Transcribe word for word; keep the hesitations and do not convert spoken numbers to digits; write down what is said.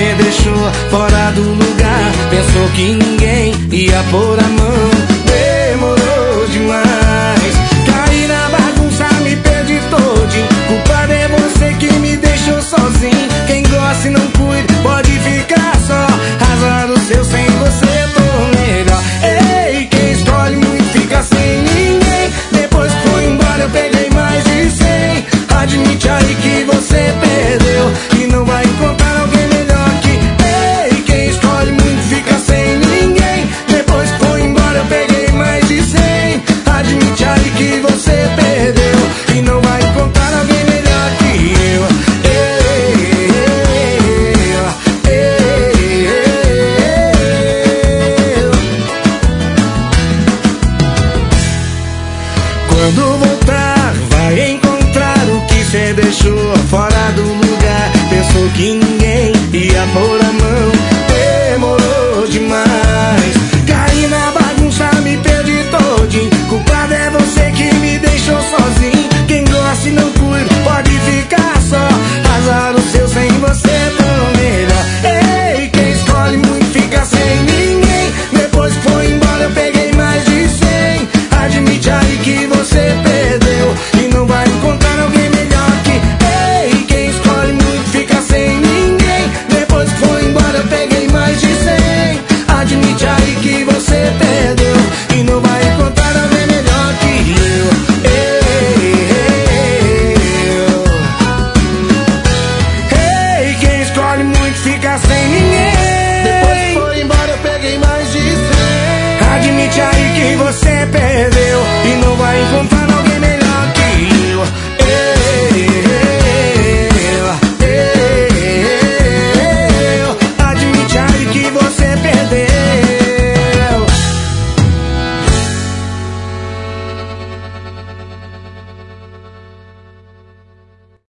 cê deixou fora do lugar. Pensou que ninguém ia pôr a mão, demorou demais. Caí na bagunça, me perdi todinho. Culpado é você que me deixou sozinho. Quem gosta e não cuida pode ficar só. Azar o seu, sem você tô melhor. Ei, quem escolhe muito fica sem ninguém. Depois que foi embora eu peguei mais de cem. Admite aí que você perdeu e não vai encontrar alguém melhor que. Ei, quem escolhe muito fica sem ninguém. Depois que foi embora eu peguei mais de cem. Admite aí que você perdeu e não vai encontrar alguém melhor que eu. Ei, ei, ei, ei. Quando voltar vai encontrar o que cê deixou fora do lugar. Pensou que ninguém ia pôr